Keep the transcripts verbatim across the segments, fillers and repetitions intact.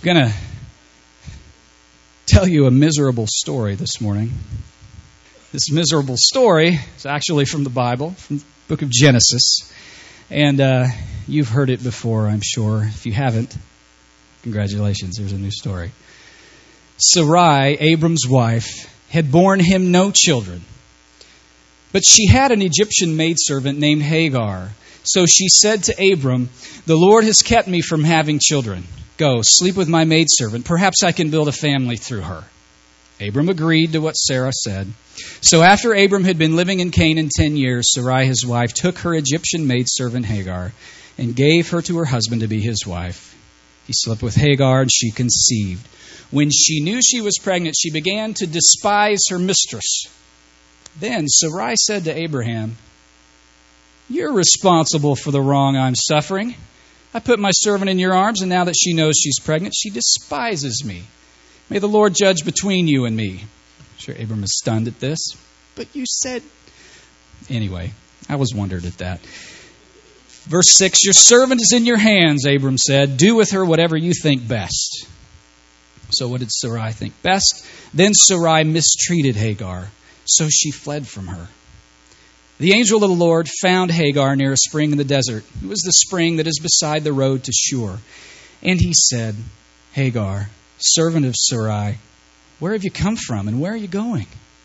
I'm going to tell you a miserable story this morning. This miserable story is actually from the Bible, from the book of Genesis. And uh, you've heard it before, I'm sure. If you haven't, congratulations, there's a new story. Sarai, Abram's wife, had borne him no children. But she had an Egyptian maidservant named Hagar. So she said to Abram, "The Lord has kept me from having children. Go, sleep with my maidservant. Perhaps I can build a family through her." Abram agreed to what Sarah said. So after Abram had been living in Canaan ten years, Sarai, his wife, took her Egyptian maidservant Hagar and gave her to her husband to be his wife. He slept with Hagar and she conceived. When she knew she was pregnant, she began to despise her mistress. Then Sarai said to Abraham, "You're responsible for the wrong I'm suffering. I put my servant in your arms, and now that she knows she's pregnant, she despises me. May the Lord judge between you and me." I'm sure Abram is stunned at this. But you said... Anyway, I was wondered at that. Verse six, "Your servant is in your hands," Abram said. "Do with her whatever you think best." So what did Sarai think best? Then Sarai mistreated Hagar, so she fled from her. The angel of the Lord found Hagar near a spring in the desert. It was the spring that is beside the road to Shur. And he said, "Hagar, servant of Sarai, where have you come from and where are you going?"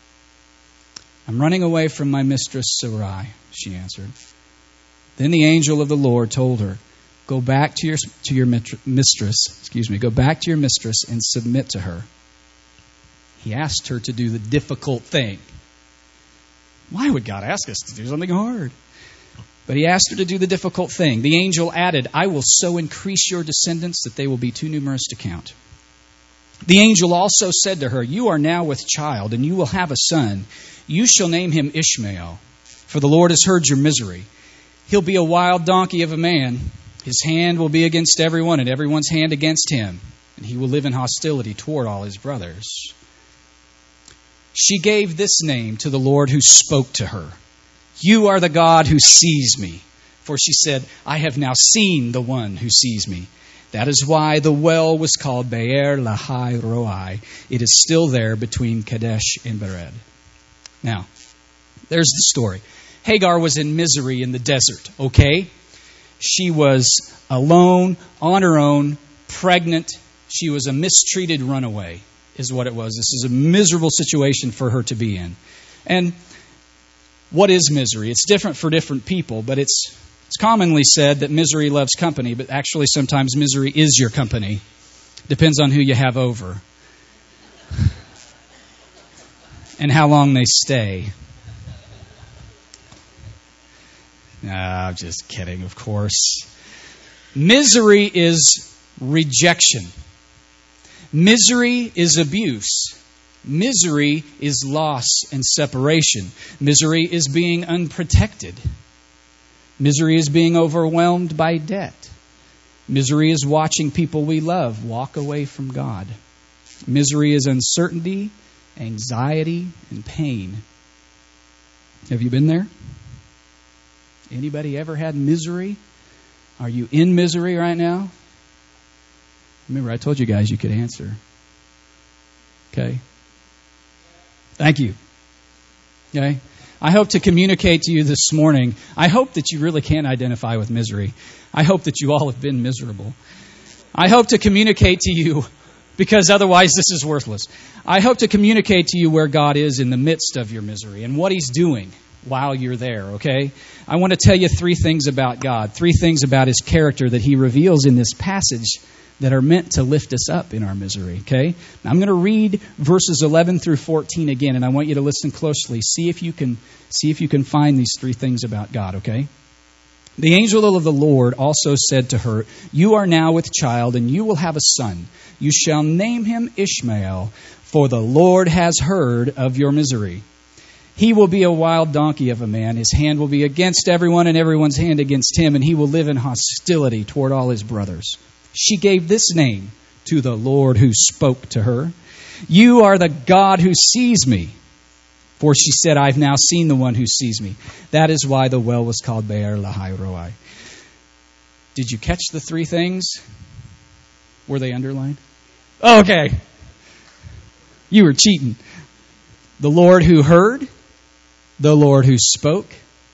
"I'm running away from my mistress Sarai," she answered. Then the angel of the Lord told her, "Go back to your to your mistress, excuse me, go back to your mistress and submit to her." He asked her to do the difficult thing. Why would God ask us to do something hard? But he asked her to do the difficult thing. The angel added, "I will so increase your descendants that they will be too numerous to count." The angel also said to her, "You are now with child, and you will have a son. You shall name him Ishmael, for the Lord has heard your misery. He'll be a wild donkey of a man. His hand will be against everyone, and everyone's hand against him, and he will live in hostility toward all his brothers." She gave this name to the Lord who spoke to her. "You are the God who sees me." For she said, "I have now seen the one who sees me." That is why the well was called Be'er Lahai Roi. It is still there between Kadesh and Bered. Now, there's the story. Hagar was in misery in the desert, okay? She was alone, on her own, pregnant. She was a mistreated runaway, is what it was. This is a miserable situation for her to be in. And what is misery? It's different for different people, but it's it's commonly said that misery loves company, but actually sometimes misery is your company. Depends on who you have over and how long they stay. No, I'm just kidding, of course. Misery is rejection. Misery is abuse. Misery is loss and separation. Misery is being unprotected. Misery is being overwhelmed by debt. Misery is watching people we love walk away from God. Misery is uncertainty, anxiety, and pain. Have you been there? Anybody ever had misery? Are you in misery right now? Remember, I told you guys you could answer. Okay? Thank you. Okay? I hope to communicate to you this morning. I hope that you really can identify with misery. I hope that you all have been miserable. I hope to communicate to you, because otherwise this is worthless. I hope to communicate to you where God is in the midst of your misery and what He's doing while you're there, okay? I want to tell you three things about God, three things about His character that He reveals in this passage that are meant to lift us up in our misery, okay? Now, I'm going to read verses eleven through fourteen again, and I want you to listen closely. See if you can see if you can find these three things about God, okay? The angel of the Lord also said to her, "You are now with child, and you will have a son. You shall name him Ishmael, for the Lord has heard of your misery. He will be a wild donkey of a man. His hand will be against everyone, and everyone's hand against him, and he will live in hostility toward all his brothers." She gave this name to the Lord who spoke to her. "You are the God who sees me." For she said, "I've now seen the one who sees me." That is why the well was called Be'er Lahai Roi. Did you catch the three things? Were they underlined? Okay. You were cheating. The Lord who heard, the Lord who spoke,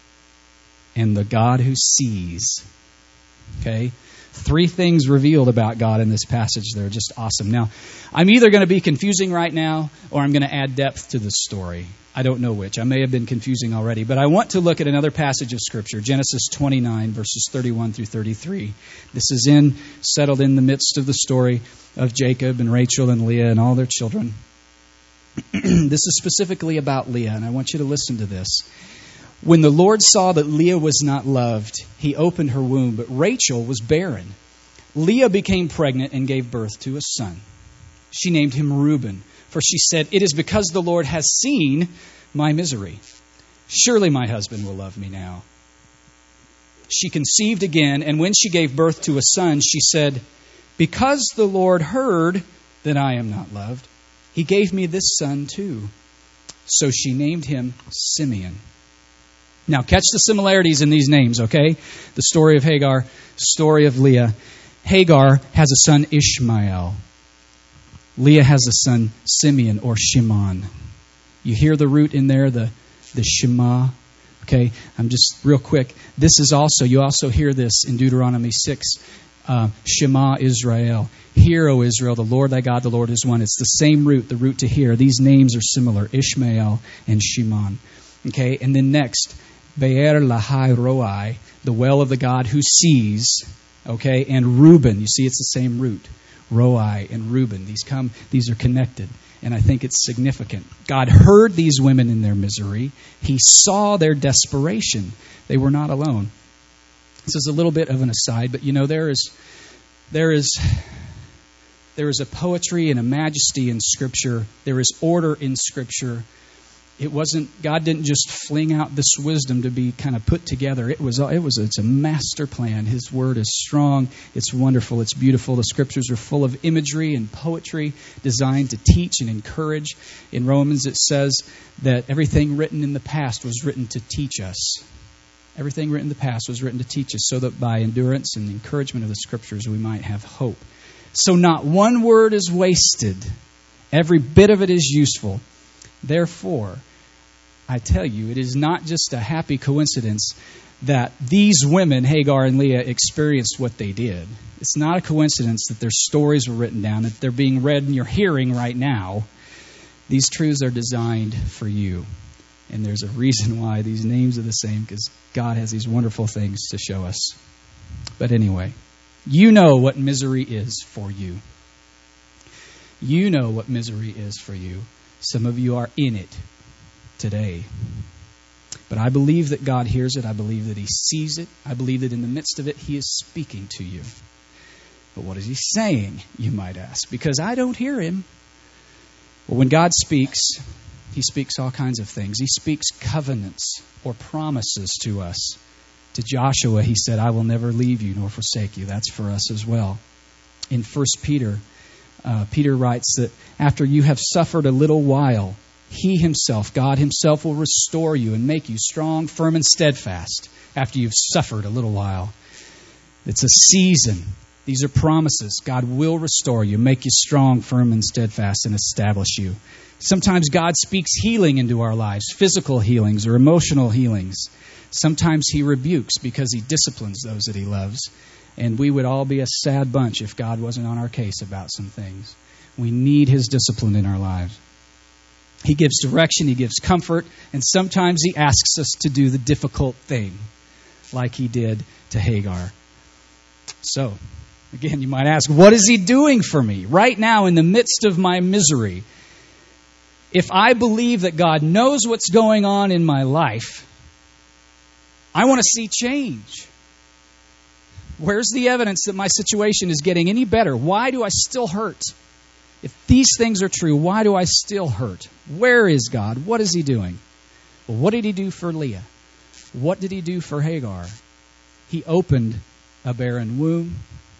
and the God who sees. Okay? Three things revealed about God in this passage that are just awesome. Now, I'm either going to be confusing right now or I'm going to add depth to the story. I don't know which. I may have been confusing already. But I want to look at another passage of Scripture, Genesis twenty-nine, verses thirty-one through thirty-three. This is in settled in the midst of the story of Jacob and Rachel and Leah and all their children. This is specifically about Leah, and I want you to listen to this. When the Lord saw that Leah was not loved, he opened her womb, but Rachel was barren. Leah became pregnant and gave birth to a son. She named him Reuben, for she said, "It is because the Lord has seen my misery. Surely my husband will love me now." She conceived again, and when she gave birth to a son, she said, "Because the Lord heard that I am not loved, he gave me this son too." So she named him Simeon. Now, catch the similarities in these names, okay? The story of Hagar, story of Leah. Hagar has a son, Ishmael. Leah has a son, Simeon, or Shimon. You hear the root in there, the, the Shema. Okay, I'm just real quick. This is also, you also hear this in Deuteronomy six. Uh, Shema Israel. Hear, O Israel, the Lord thy God, the Lord is one. It's the same root, the root to hear. These names are similar, Ishmael and Shimon. Okay, and then next, Be'er Lahai Roi, the well of the God who sees. Okay, and Reuben, you see it's the same root. Roi and Reuben, these come, these are connected. And I think it's significant. God heard these women in their misery. He saw their desperation. They were not alone. This is a little bit of an aside, but you know, there is there is there is a poetry and a majesty in Scripture. There is order in Scripture. It wasn't, God didn't just fling out this wisdom to be kind of put together. It was, it was, it's a master plan. His word is strong. It's wonderful. It's beautiful. The Scriptures are full of imagery and poetry designed to teach and encourage. In Romans, it says that everything written in the past was written to teach us. Everything written in the past was written to teach us so that by endurance and encouragement of the Scriptures we might have hope. So not one word is wasted. Every bit of it is useful. Therefore, I tell you, it is not just a happy coincidence that these women, Hagar and Leah, experienced what they did. It's not a coincidence that their stories were written down, that they're being read in your hearing right now. These truths are designed for you. And there's a reason why these names are the same, because God has these wonderful things to show us. But anyway, you know what misery is for you. You know what misery is for you. Some of you are in it today. But I believe that God hears it. I believe that He sees it. I believe that in the midst of it, He is speaking to you. But what is He saying, you might ask? Because I don't hear Him. Well, when God speaks, He speaks all kinds of things. He speaks covenants or promises to us. To Joshua, He said, "I will never leave you nor forsake you." That's for us as well. In First Peter, uh, Peter writes that after you have suffered a little while, He Himself, God Himself, will restore you and make you strong, firm, and steadfast after you've suffered a little while. It's a season. These are promises. God will restore you, make you strong, firm, and steadfast, and establish you. Sometimes God speaks healing into our lives, physical healings or emotional healings. Sometimes He rebukes because He disciplines those that He loves. And we would all be a sad bunch if God wasn't on our case about some things. We need His discipline in our lives. He gives direction, He gives comfort, and sometimes He asks us to do the difficult thing, like He did to Hagar. So, again, you might ask, what is He doing for me right now in the midst of my misery? If I believe that God knows what's going on in my life, I want to see change. Where's the evidence that my situation is getting any better? Why do I still hurt? If these things are true, why do I still hurt? Where is God? What is He doing? Well, what did He do for Leah? What did He do for Hagar? He opened a barren womb.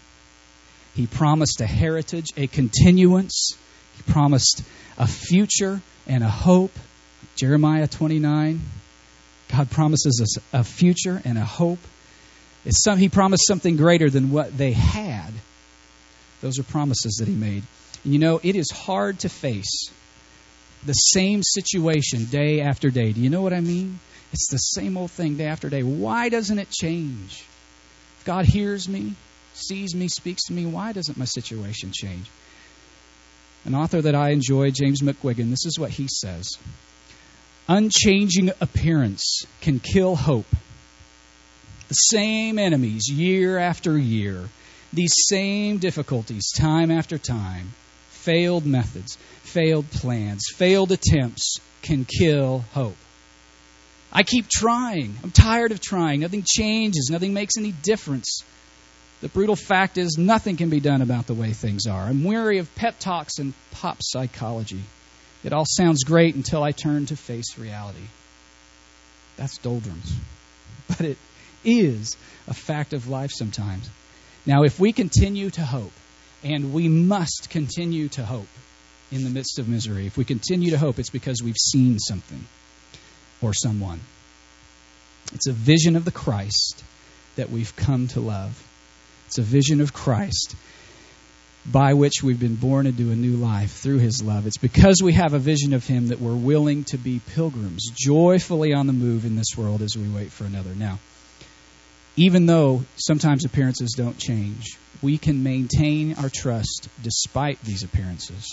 He promised a heritage, a continuance. He promised a future and a hope. Jeremiah twenty-nine. God promises us a future and a hope. It's some, He promised something greater than what they had. Those are promises that he made. And you know, it is hard to face the same situation day after day. Do you know what I mean? It's the same old thing day after day. Why doesn't it change? If God hears me, sees me, speaks to me, why doesn't my situation change? An author that I enjoy, James McQuiggan, this is what he says. Unchanging appearance can kill hope. The same enemies year after year, these same difficulties time after time, failed methods, failed plans, failed attempts can kill hope. I keep trying. I'm tired of trying. Nothing changes. Nothing makes any difference. The brutal fact is nothing can be done about the way things are. I'm weary of pep talks and pop psychology. It all sounds great until I turn to face reality. That's doldrums. But it is a fact of life sometimes. Now, if we continue to hope, and we must continue to hope in the midst of misery, if we continue to hope, it's because we've seen something or someone. It's a vision of the Christ that we've come to love. It's a vision of Christ by which we've been born into a new life through his love. It's because we have a vision of him that we're willing to be pilgrims, joyfully on the move in this world as we wait for another. Now, even though sometimes appearances don't change, we can maintain our trust despite these appearances.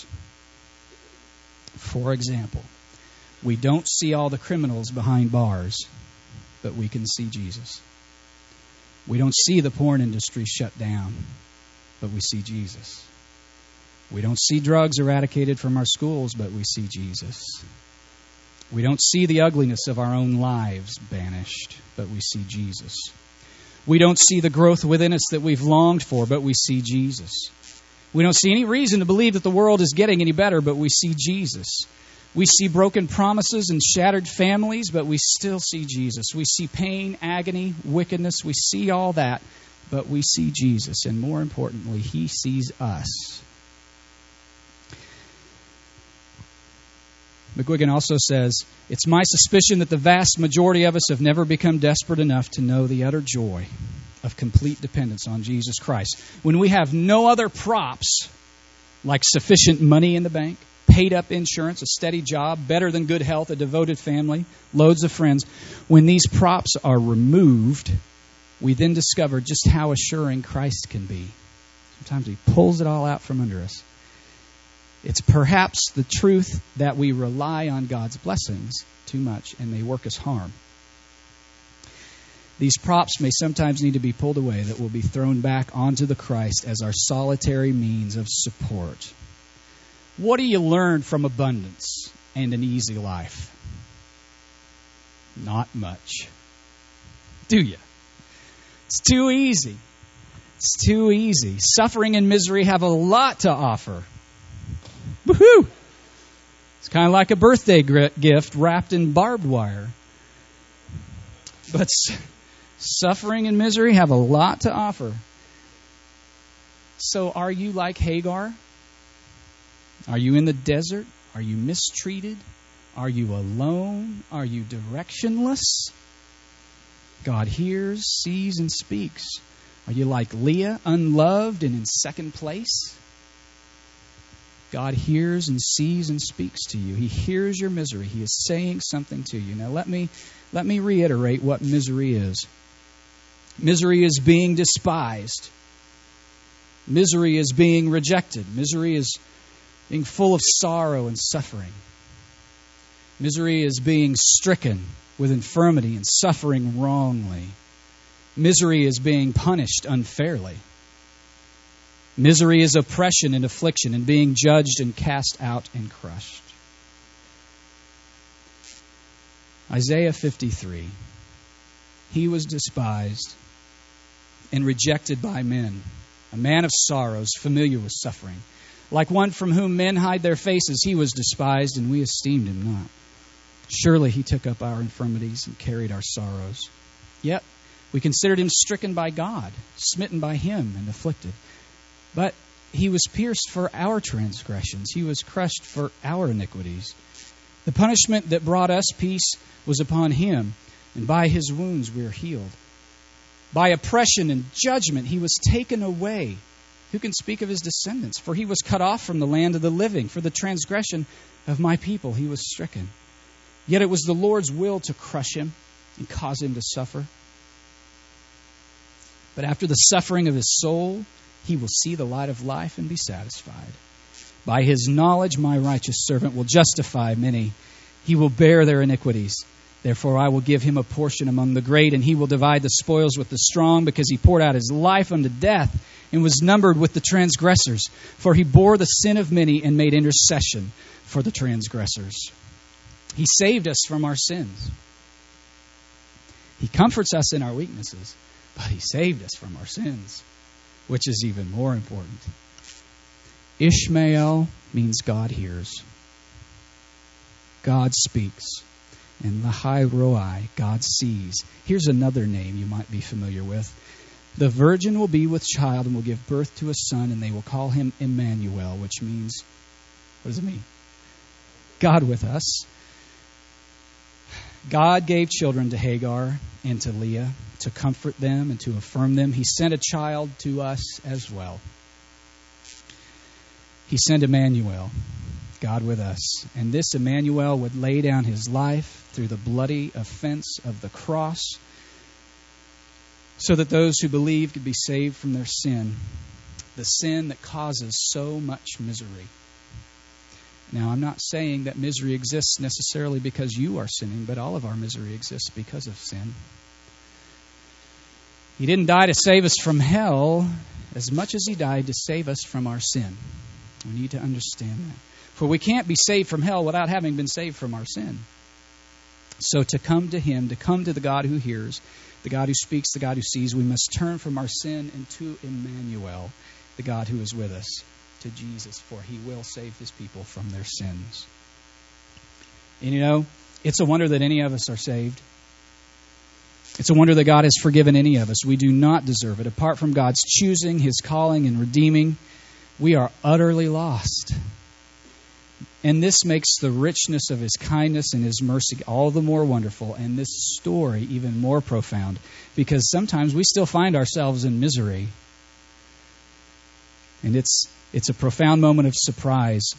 For example, we don't see all the criminals behind bars, but we can see Jesus. We don't see the porn industry shut down, but we see Jesus. We don't see drugs eradicated from our schools, but we see Jesus. We don't see the ugliness of our own lives banished, but we see Jesus. We don't see the growth within us that we've longed for, but we see Jesus. We don't see any reason to believe that the world is getting any better, but we see Jesus. We see broken promises and shattered families, but we still see Jesus. We see pain, agony, wickedness. We see all that, but we see Jesus. And more importantly, he sees us. McGuigan also says, it's my suspicion that the vast majority of us have never become desperate enough to know the utter joy of complete dependence on Jesus Christ. When we have no other props, like sufficient money in the bank, paid up insurance, a steady job, better than good health, a devoted family, loads of friends, when these props are removed, we then discover just how assuring Christ can be. Sometimes he pulls it all out from under us. It's perhaps the truth that we rely on God's blessings too much and they work us harm. These props may sometimes need to be pulled away, that will be thrown back onto the Christ as our solitary means of support. What do you learn from abundance and an easy life? Not much. Do you? It's too easy. It's too easy. Suffering and misery have a lot to offer. Woohoo! It's kind of like a birthday gift wrapped in barbed wire. But suffering and misery have a lot to offer. So are you like Hagar? Are you in the desert? Are you mistreated? Are you alone? Are you directionless? God hears, sees, and speaks. Are you like Leah, unloved and in second place? God hears and sees and speaks to you. He hears your misery. He is saying something to you. Now let me let me reiterate what misery is. Misery is being despised. Misery is being rejected. Misery is being full of sorrow and suffering. Misery is being stricken with infirmity and suffering wrongly. Misery is being punished unfairly. Misery is oppression and affliction and being judged and cast out and crushed. Isaiah fifty-three. He was despised and rejected by men, a man of sorrows, familiar with suffering. Like one from whom men hide their faces, he was despised, and we esteemed him not. Surely he took up our infirmities and carried our sorrows. Yet we considered him stricken by God, smitten by him, and afflicted. But he was pierced for our transgressions. He was crushed for our iniquities. The punishment that brought us peace was upon him, and by his wounds we are healed. By oppression and judgment he was taken away. Who can speak of his descendants? For he was cut off from the land of the living. For the transgression of my people he was stricken. Yet it was the Lord's will to crush him and cause him to suffer. But after the suffering of his soul, he will see the light of life and be satisfied. By his knowledge my righteous servant will justify many. He will bear their iniquities. Therefore I will give him a portion among the great, and he will divide the spoils with the strong, because he poured out his life unto death and was numbered with the transgressors. For he bore the sin of many and made intercession for the transgressors. He saved us from our sins. He comforts us in our weaknesses, but he saved us from our sins, which is even more important. Ishmael means God hears. God speaks. And Lahai Roi, God sees. Here's another name you might be familiar with. The virgin will be with child and will give birth to a son, and they will call him Emmanuel, which means, what does it mean? God with us. God gave children to Hagar and to Leah to comfort them and to affirm them. He sent a child to us as well. He sent Emmanuel, God with us. And this Emmanuel would lay down his life through the bloody offense of the cross, so that those who believe could be saved from their sin, the sin that causes so much misery. Now, I'm not saying that misery exists necessarily because you are sinning, but all of our misery exists because of sin. He didn't die to save us from hell as much as he died to save us from our sin. We need to understand that. For we can't be saved from hell without having been saved from our sin. So to come to him, to come to the God who hears, the God who speaks, the God who sees, we must turn from our sin and to Emmanuel, the God who is with us, to Jesus, for he will save his people from their sins. And you know, it's a wonder that any of us are saved. It's a wonder that God has forgiven any of us. We do not deserve it. Apart from God's choosing, his calling, and redeeming, we are utterly lost. And this makes the richness of his kindness and his mercy all the more wonderful, and this story even more profound, because sometimes we still find ourselves in misery. And it's it's a profound moment of surprise.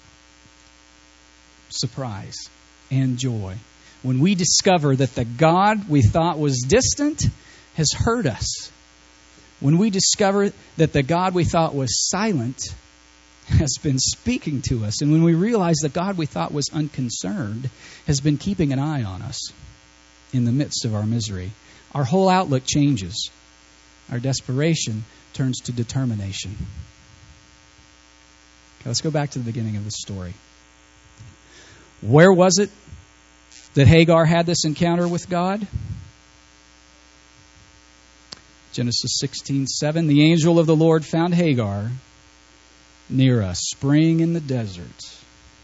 Surprise and joy. When we discover that the God we thought was distant has heard us. When we discover that the God we thought was silent has been speaking to us. And when we realize that God we thought was unconcerned has been keeping an eye on us in the midst of our misery, our whole outlook changes. Our desperation turns to determination. Okay, let's go back to the beginning of the story. Where was it that Hagar had this encounter with God? Genesis sixteen seven. The angel of the Lord found Hagar near a spring in the desert.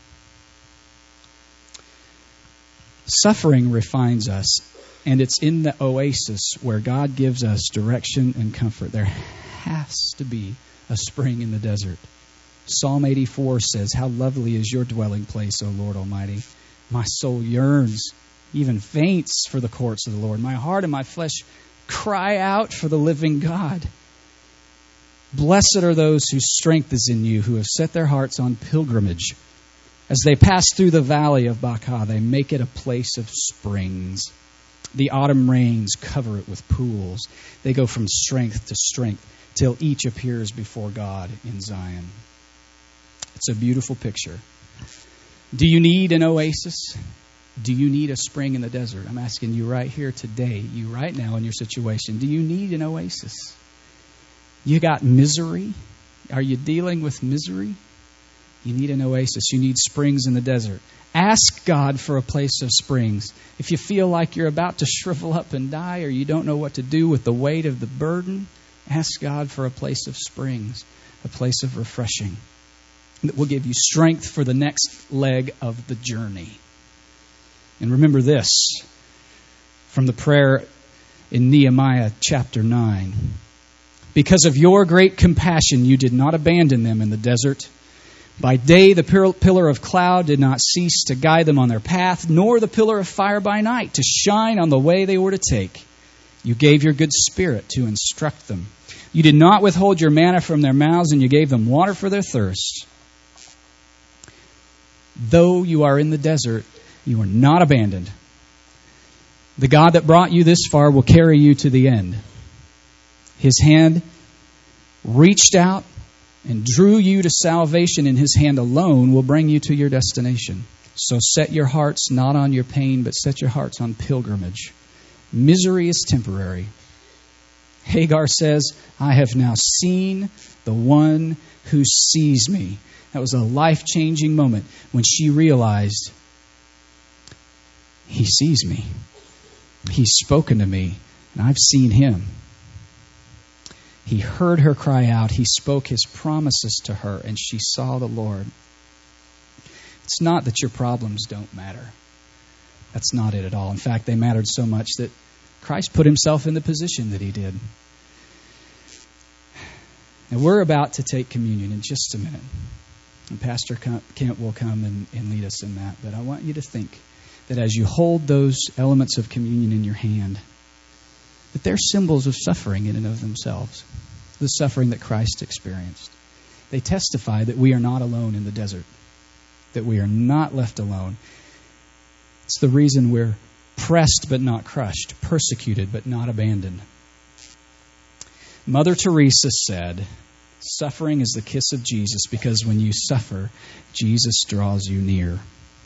Suffering refines us, and it's in the oasis where God gives us direction and comfort. There has to be a spring in the desert. Psalm eighty-four says, "How lovely is your dwelling place, O Lord Almighty. My soul yearns, even faints for the courts of the Lord. My heart and my flesh cry out for the living God." Blessed are those whose strength is in you, who have set their hearts on pilgrimage. As they pass through the valley of Baca, they make it a place of springs. The autumn rains cover it with pools. They go from strength to strength till each appears before God in Zion. It's a beautiful picture. Do you need an oasis? Do you need a spring in the desert? I'm asking you right here today, you right now in your situation. Do you need an oasis? You got misery? Are you dealing with misery? You need an oasis. You need springs in the desert. Ask God for a place of springs. If you feel like you're about to shrivel up and die, or you don't know what to do with the weight of the burden, ask God for a place of springs, a place of refreshing that will give you strength for the next leg of the journey. And remember this from the prayer in Nehemiah chapter nine. Because of your great compassion, you did not abandon them in the desert. By day, the pillar of cloud did not cease to guide them on their path, nor the pillar of fire by night to shine on the way they were to take. You gave your good Spirit to instruct them. You did not withhold your manna from their mouths, and you gave them water for their thirst. Though you are in the desert, you are not abandoned. The God that brought you this far will carry you to the end. His hand reached out and drew you to salvation, and His hand alone will bring you to your destination. So set your hearts not on your pain, but set your hearts on pilgrimage. Misery is temporary. Hagar says, I have now seen the one who sees me. That was a life-changing moment when she realized, He sees me. He's spoken to me, and I've seen Him. He heard her cry out. He spoke His promises to her, and she saw the Lord. It's not that your problems don't matter. That's not it at all. In fact, they mattered so much that Christ put Himself in the position that He did. Now, we're about to take communion in just a minute. And Pastor Kent will come and, and lead us in that. But I want you to think that as you hold those elements of communion in your hand, that they're symbols of suffering in and of themselves. The suffering that Christ experienced. They testify that we are not alone in the desert. That we are not left alone. It's the reason we're pressed but not crushed, persecuted but not abandoned. Mother Teresa said, suffering is the kiss of Jesus, because when you suffer, Jesus draws you near.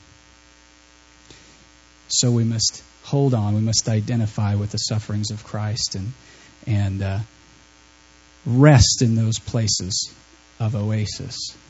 So we must hold on. We must identify with the sufferings of Christ and and uh, rest in those places of oasis.